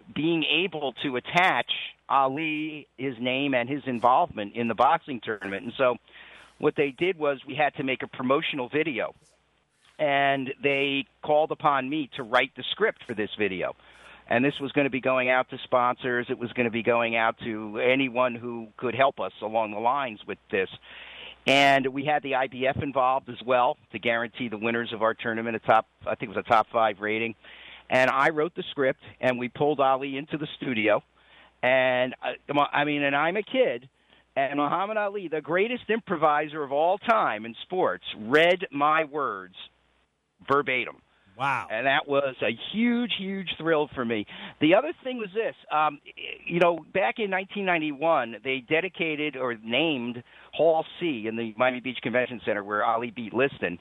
being able to attach Ali, his name, and his involvement in the boxing tournament. And so what they did was we had to make a promotional video, and they called upon me to write the script for this video. And this was going to be going out to sponsors. It was going to be going out to anyone who could help us along the lines with this. And we had the IBF involved as well to guarantee the winners of our tournament a top 5 rating. And I wrote the script, and we pulled Ali into the studio. And and I'm a kid. And Muhammad Ali, the greatest improviser of all time in sports, read my words verbatim. Wow. And that was a huge, huge thrill for me. The other thing was this. Back in 1991, they dedicated or named Hall C in the Miami Beach Convention Center where Ali beat Liston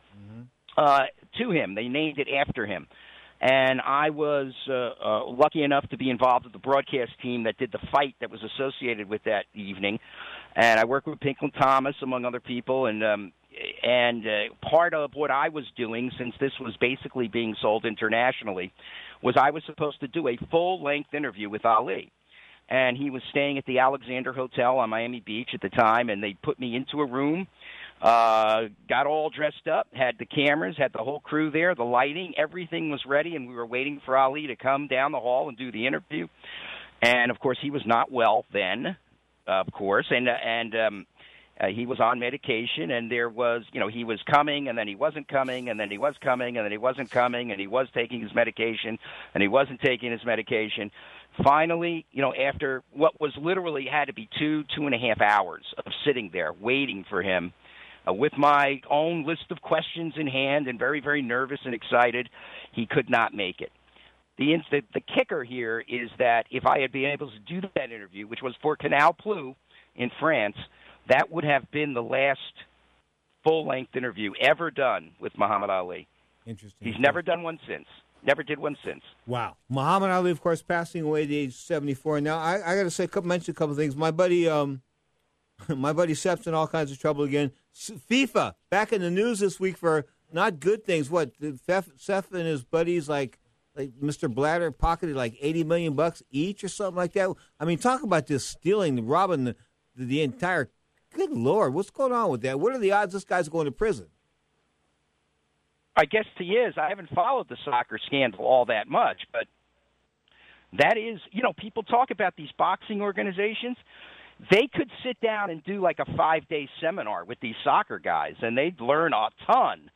to him. They named it after him. And I was lucky enough to be involved with the broadcast team that did the fight that was associated with that evening. And I worked with Pinklon Thomas, among other people. And part of what I was doing, since this was basically being sold internationally, was I was supposed to do a full-length interview with Ali. And he was staying at the Alexander Hotel on Miami Beach at the time, and they put me into a room, got all dressed up, had the cameras, had the whole crew there, the lighting, everything was ready, and we were waiting for Ali to come down the hall and do the interview. And, of course, he was not well then, of course, and he was on medication, and there was, he was coming, and then he wasn't coming, and then he was coming, and then he wasn't coming, and he was taking his medication, and he wasn't taking his medication. Finally, after what was literally had to be 2.5 hours of sitting there waiting for him, with my own list of questions in hand and very, very nervous and excited, he could not make it. The kicker here is that if I had been able to do that interview, which was for Canal Plus in France, that would have been the last full-length interview ever done with Muhammad Ali. Interesting. He's never done one since. Never did one since. Wow. Muhammad Ali, of course, passing away at the age of 74. Now, I got to say, mention a couple of things. My buddy Sepp's in all kinds of trouble again. FIFA, back in the news this week for not good things. What, Sepp and his buddies, like Mr. Blatter, pocketed like $80 million each or something like that? I mean, talk about this stealing, robbing the entire... Good Lord, what's going on with that? What are the odds this guy's going to prison? I guess he is. I haven't followed the soccer scandal all that much, but that is, people talk about these boxing organizations. They could sit down and do like a 5-day seminar with these soccer guys, and they'd learn a ton.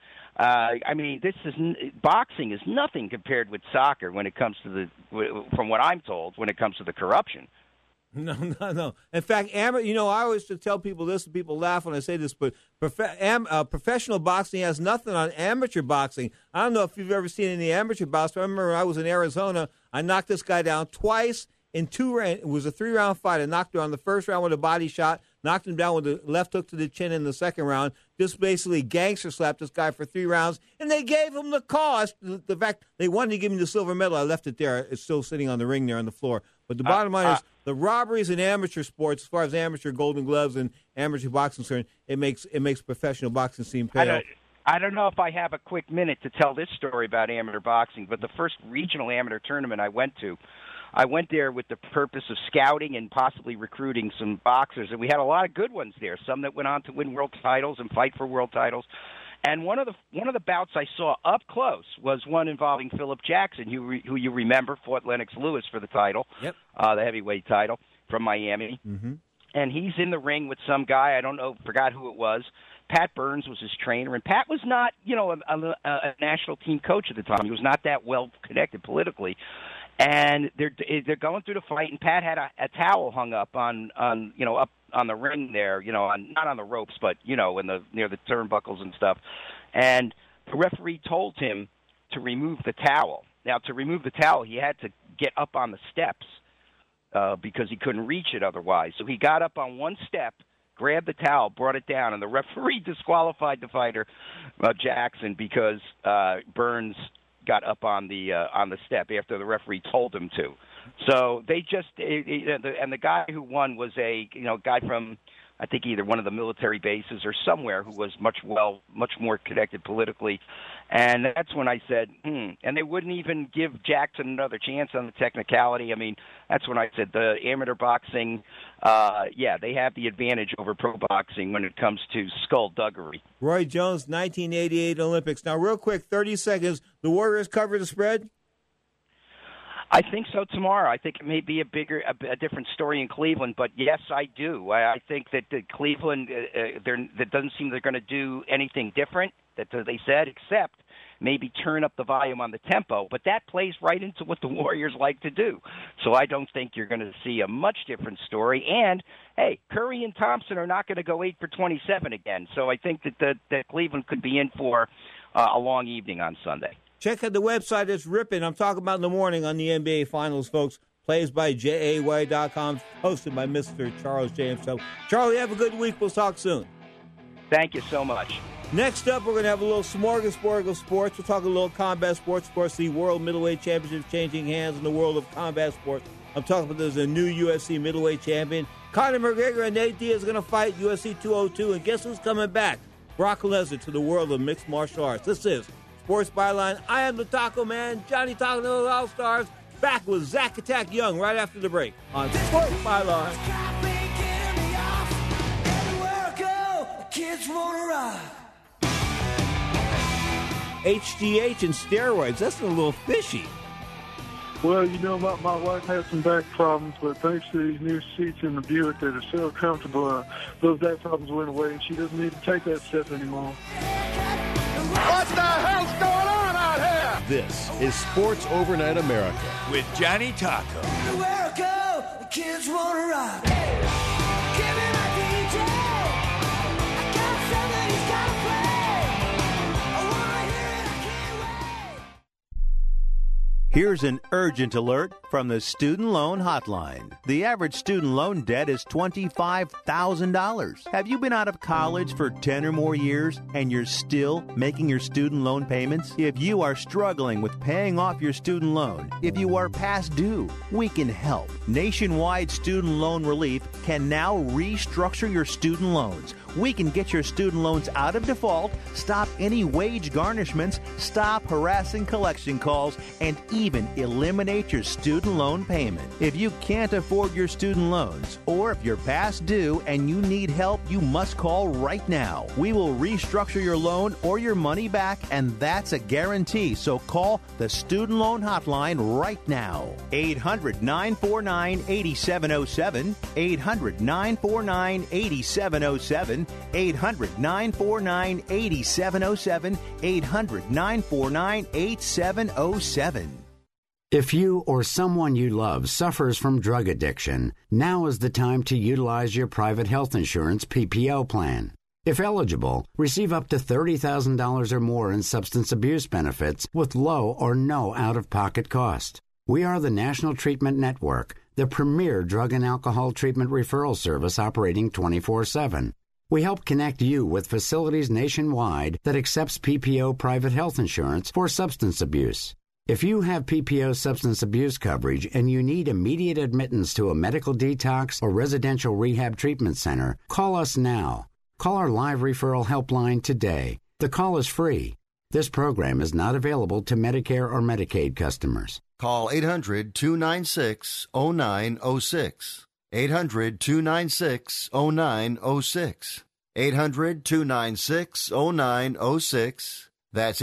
Boxing is nothing compared with soccer when it comes to from what I'm told, when it comes to the corruption. No. In fact, I always tell people this, and people laugh when I say this, but professional boxing has nothing on amateur boxing. I don't know if you've ever seen any amateur boxing. I remember I was in Arizona. I knocked this guy down twice in 2 rounds. It was a 3-round fight. I knocked him on the first round with a body shot, knocked him down with a left hook to the chin in the second round. Just basically gangster slapped this guy for 3 rounds, and they gave him the cost. The fact they wanted to give him the silver medal, I left it there. It's still sitting on the ring there on the floor. But the bottom line is the robberies in amateur sports, as far as amateur Golden Gloves and amateur boxing concerned, it makes professional boxing seem pale. I don't know if I have a quick minute to tell this story about amateur boxing, but the first regional amateur tournament I went there with the purpose of scouting and possibly recruiting some boxers, and we had a lot of good ones there, some that went on to win world titles and fight for world titles. And one of the bouts I saw up close was one involving Philip Jackson, who you remember fought Lennox Lewis for the title, the heavyweight title from Miami. Mm-hmm. And he's in the ring with some guy, forgot who it was. Pat Burns was his trainer, and Pat was not, a national team coach at the time. He was not that well connected politically. And they're going through the fight, and Pat had a towel hung up on up on the ring there, not on the ropes, but near the turnbuckles and stuff. And the referee told him to remove the towel. Now, to remove the towel, he had to get up on the steps because he couldn't reach it otherwise. So he got up on one step, grabbed the towel, brought it down, and the referee disqualified the fighter, Jackson, because Burns got up on the step after the referee told him to. So they just and the guy who won was a guy from I think either one of the military bases or somewhere, who was much more connected politically. And that's when I said, and they wouldn't even give Jackson another chance on the technicality. I mean, that's when I said the amateur boxing, they have the advantage over pro boxing when it comes to skullduggery. Roy Jones, 1988 Olympics. Now, real quick, 30 seconds. The Warriors cover the spread? I think so tomorrow. I think it may be a different story in Cleveland, but yes, I do. I think that Cleveland, that doesn't seem they're going to do anything different, that they said, except maybe turn up the volume on the tempo. But that plays right into what the Warriors like to do. So I don't think you're going to see a much different story. And, hey, Curry and Thompson are not going to go 8 for 27 again. So I think that Cleveland could be in for a long evening on Sunday. Check out the website. It's ripping. I'm talking about in the morning on the NBA Finals, folks. Plays by JAY.com, hosted by Mr. Charles James. So, Charlie, have a good week. We'll talk soon. Thank you so much. Next up, we're going to have a little smorgasbord of sports. We'll talk a little combat sports. Of course, the World Middleweight Championship changing hands in the world of combat sports. I'm talking about there's a new UFC middleweight champion. Conor McGregor and Nate Diaz are going to fight UFC 202. And guess who's coming back? Brock Lesnar to the world of mixed martial arts. This is Sports Byline. I am the Taco Man, Johnny Taco and the All-Stars, back with Zach Attack Young right after the break on Sports Byline. HGH and steroids, that's a little fishy. Well, you know, my wife has some back problems, but thanks to these new seats in the Buick that are so comfortable, those back problems went away, and she doesn't need to take that step anymore. What the hell's going on out here? This is Sports Overnight America with Johnny Taco. Everywhere I go, the kids wanna rock. Give me my DJ. I got something he's gotta play. I wanna hear it, I can't wait. Here's an urgent alert from the Student Loan Hotline. The average student loan debt is $25,000. Have you been out of college for 10 or more years and you're still making your student loan payments? If you are struggling with paying off your student loan, if you are past due, we can help. Nationwide Student Loan Relief can now restructure your student loans. We can get your student loans out of default, stop any wage garnishments, stop harassing collection calls, and even eliminate your student loan payment. If you can't afford your student loans, or if you're past due and you need help, you must call right now. We will restructure your loan or your money back, and that's a guarantee. So call the Student Loan Hotline right now. 800-949-8707, 800-949-8707, 800-949-8707, 800-949-8707. If you or someone you love suffers from drug addiction, now is the time to utilize your private health insurance PPO plan. If eligible, receive up to $30,000 or more in substance abuse benefits with low or no out-of-pocket cost. We are the National Treatment Network, the premier drug and alcohol treatment referral service operating 24/7. We help connect you with facilities nationwide that accepts PPO private health insurance for substance abuse. If you have PPO substance abuse coverage and you need immediate admittance to a medical detox or residential rehab treatment center, call us now. Call our live referral helpline today. The call is free. This program is not available to Medicare or Medicaid customers. Call 800-296-0906. 800-296-0906. 800-296-0906. That's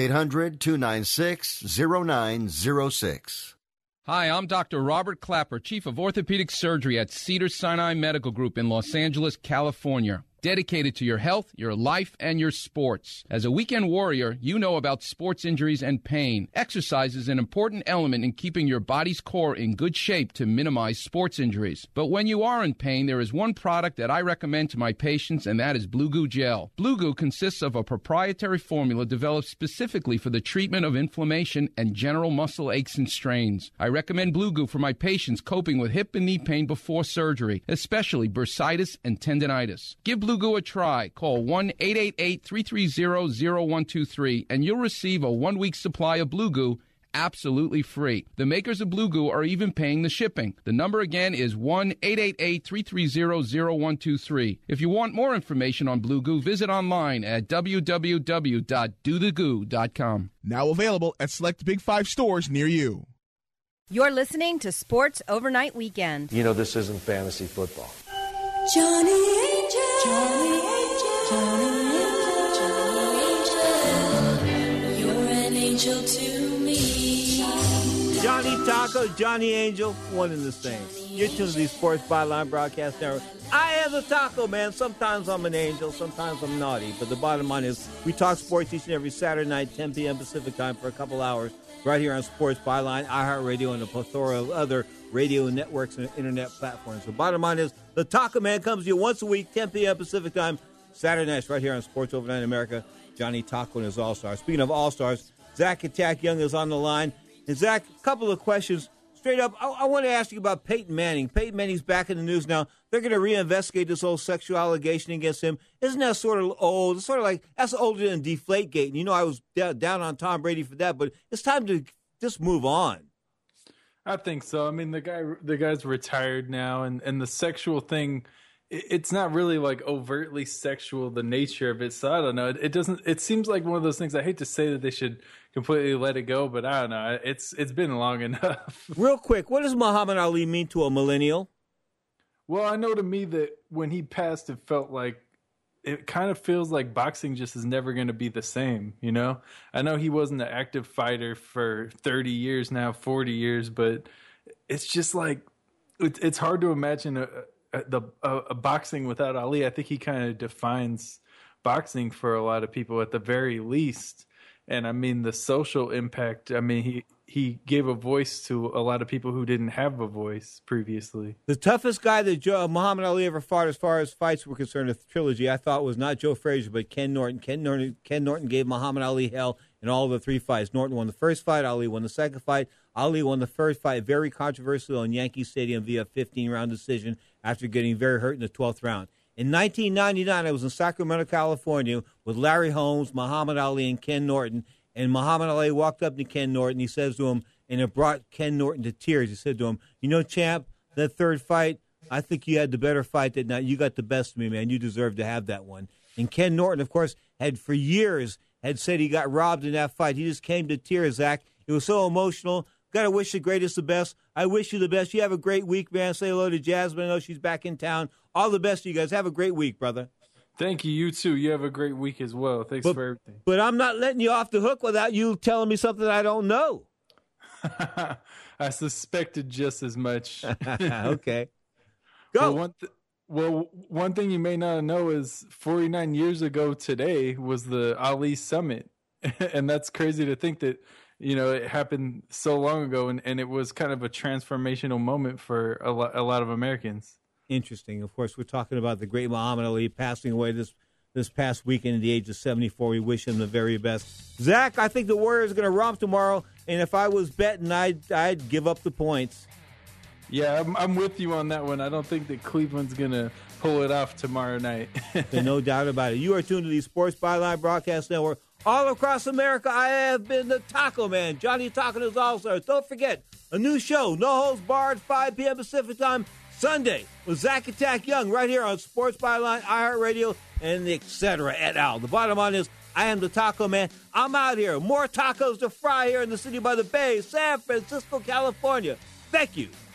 800-296-0906. Hi, I'm Dr. Robert Clapper, Chief of Orthopedic Surgery at Cedars-Sinai Medical Group in Los Angeles, California. Dedicated to your health, your life, and your sports. As a weekend warrior, you know about sports injuries and pain. Exercise is an important element in keeping your body's core in good shape to minimize sports injuries. But when you are in pain, there is one product that I recommend to my patients, and that is Blue Goo Gel. Blue Goo consists of a proprietary formula developed specifically for the treatment of inflammation and general muscle aches and strains. I recommend Blue Goo for my patients coping with hip and knee pain before surgery, especially bursitis and tendinitis. Give Blue Goo a try. Call 1-888-330-0123 and you'll receive a 1-week supply of Blue Goo absolutely free. The makers of Blue Goo are even paying the shipping. The number again is 1-888-330-0123. If you want more information on Blue Goo, visit online at www.dothegoo.com. Now available at select Big 5 stores near you. You're listening to Sports Overnight Weekend. You know this isn't fantasy football. Johnny Angel, Johnny Angel, Johnny Angel, Johnny Angel, you're an angel to me. Johnny Taco, Johnny Angel, one and the same. You're tuned to the Sports Byline Broadcast Network. I am the Taco Man. Sometimes I'm an angel, sometimes I'm naughty. But the bottom line is we talk sports each and every Saturday night, 10 p.m. Pacific time for a couple hours, right here on Sports Byline, iHeartRadio, and a plethora of other radio networks and internet platforms. The bottom line is the Taco Man comes to you once a week, 10 p.m. Pacific time, Saturday nights, right here on Sports Overnight America. Johnny Taco and his All-Stars. Speaking of All-Stars, Zach Attack Young is on the line. And Zach, a couple of questions. Straight up, I want to ask you about Peyton Manning. Peyton Manning's back in the news now. They're going to reinvestigate this whole sexual allegation against him. Isn't that sort of old? It's sort of like, that's older than Deflategate. And you know I was down on Tom Brady for that, but it's time to just move on. I think so. I mean, the guy's retired now, and the sexual thing, it's not really like overtly sexual, the nature of it. So I don't know. It seems like one of those things. I hate to say that they should completely let it go, but I don't know. It's been long enough. Real quick, what does Muhammad Ali mean to a millennial? Well, I know to me that when he passed, it felt like, it kind of feels like boxing just is never going to be the same, you know? I know he wasn't an active fighter for 30 years now, 40 years, but it's just like, it's hard to imagine a boxing without Ali. I think he kind of defines boxing for a lot of people at the very least. And I mean, the social impact, I mean, he gave a voice to a lot of people who didn't have a voice previously. The toughest guy that Muhammad Ali ever fought as far as fights were concerned, a trilogy, I thought was not Joe Frazier, but Ken Norton. Ken Norton gave Muhammad Ali hell in all the three fights. Norton won the first fight. Ali won the second fight. Ali won the first fight, very controversial in Yankee Stadium via 15-round decision after getting very hurt in the 12th round. In 1999, I was in Sacramento, California with Larry Holmes, Muhammad Ali, and Ken Norton. And Muhammad Ali walked up to Ken Norton. He says to him, and it brought Ken Norton to tears. He said to him, you know, champ, that third fight, I think you had the better fight that night. You got the best of me, man. You deserve to have that one. And Ken Norton, of course, had for years had said he got robbed in that fight. He just came to tears, Zach. It was so emotional. Got to wish the greatest the best. I wish you the best. You have a great week, man. Say hello to Jasmine. I know she's back in town. All the best to you guys. Have a great week, brother. Thank you. You too. You have a great week as well. Thanks for everything. But I'm not letting you off the hook without you telling me something I don't know. I suspected just as much. Okay. Go. One thing you may not know is 49 years ago today was the Ali Summit. And that's crazy to think that, you know, it happened so long ago, and it was kind of a transformational moment for a lot of Americans. Interesting. Of course, we're talking about the great Muhammad Ali passing away this past weekend at the age of 74. We wish him the very best. Zach, I think the Warriors are going to romp tomorrow, and if I was betting, I'd give up the points. Yeah, I'm with you on that one. I don't think that Cleveland's going to pull it off tomorrow night. No doubt about it. You are tuned to the Sports Byline Broadcast Network. All across America, I have been the Taco Man, Johnny Taco and his All-Stars. Don't forget, a new show, No Holds Barred, 5 p.m. Pacific Time, Sunday, with Zach Attack Young, right here on Sports Byline, iHeartRadio, and etc. et al. The bottom line is, I am the Taco Man. I'm out here. More tacos to fry here in the city by the Bay, San Francisco, California. Thank you.